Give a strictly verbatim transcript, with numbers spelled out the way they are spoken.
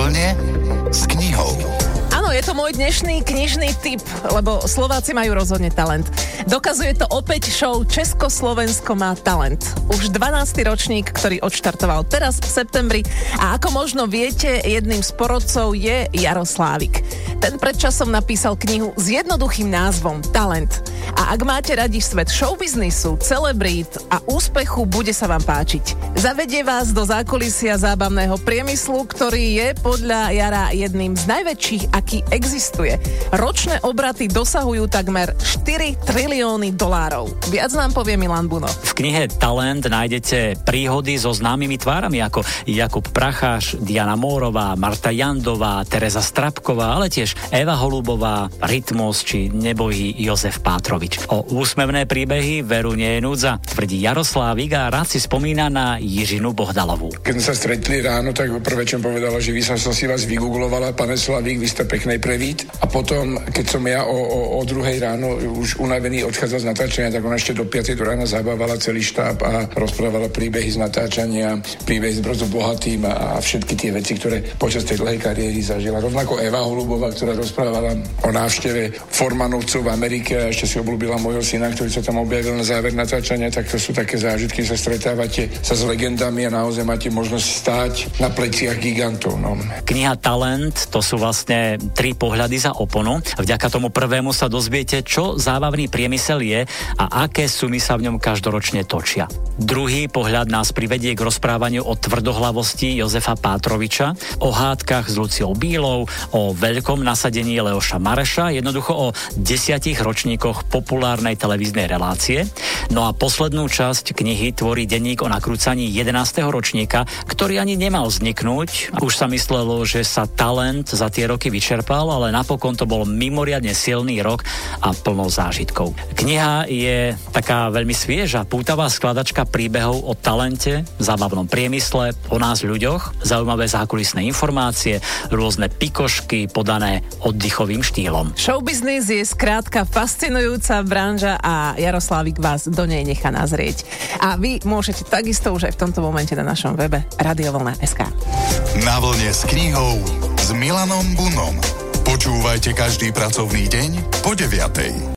vlne s knihou. Áno, je to môj dnešný knižný tip, lebo Slováci majú rozhodne talent. Dokazuje to opäť show Československo má talent. Už dvanásty ročník, ktorý odštartoval teraz v septembri a ako možno viete, jedným z porodcov je Jaroslávik. Ten predčasom napísal knihu s jednoduchým názvom Talent. A ak máte radi svet showbiznisu, celebrít a úspechu, bude sa vám páčiť. Zavedie vás do zákulisia zábavného priemyslu, ktorý je podľa Jara jedným z najväčších, aký existuje. Ročné obraty dosahujú takmer štyri trilióny dolárov. Viac nám povie Milan Buno. V knihe Talent nájdete príhody so známymi tvárami ako Jakub Pracháš, Diana Mórová, Marta Jandová, Tereza Strapková, ale tiež Eva Holubová, Rytmus či nebohý Jozef Pátrovič. O úsmevné príbehy veru nie je núdza, tvrdí Jaroslávik a rád si spomína na Jiřinu Bohdalovú. Keď sa stretli ráno, tak prvé, čo povedala, že vy som, som si vás vygooglovala, pane Slavík, vy ste peknej prevít. A potom, keď som ja o, o, o druhej ráno už unavený odchádzal z natáčania, tak ona ešte do piatej do rána zabávala celý štáb a rozprávala príbehy z natáčania, príbehy s Brzo bohatým a, a všetky tie veci, ktoré počas tej dlhej kariéry zažila. Rovnako Eva Holubová, ktorá rozprávala o návšteve Formanovcov v Amerike a ešte si obľúbila môjho syna, ktorý sa tam objavil na záver natáčania, tak to sú také zážitky, sa stretávate sa s legendami a naozaj máte možnosť stáť na pleciach gigantov. No. Kniha Talent, to sú vlastne tri pohľady za oponu. Vďaka tomu prvému sa dozviete, čo zábavný priemysel je a aké sumy sa v ňom každoročne točia. Druhý pohľad nás privedie k rozprávaniu o tvrdohlavosti Jozefa Pátroviča, o hádkach s Luciou Bílou, o veľkom nasadení Leoša Mareša, jednoducho o desiatich ročníkoch populárnej televíznej relácie. No a poslednú časť knihy tvorí denník o nakrúcaní jedenásteho ročníka, ktorý ani nemal vzniknúť. Už sa myslelo, že sa talent za tie roky vyčerpal, ale napokon to bol mimoriadne silný rok a plno zážitkov. Kniha je taká veľmi svieža, pútavá skladačka príbehov o talente, zábavnom priemysle, o nás ľuďoch, zaujímavé zákulisné informácie, rôzne pikošky podané oddychovým štýlom. Showbiznis je skrátka fascinujúca branža a Jaroslávik vás do nej nechá nazrieť. A vy môžete takisto už aj v tomto momente na našom webe radiovlna bodka es ká. Na vlne s knihou s Milanom Bunom. Počúvajte každý pracovný deň po deviatej.